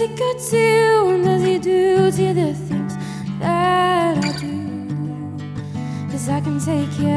he good to you? And does he do to you the things that I do? 'Cause I can take you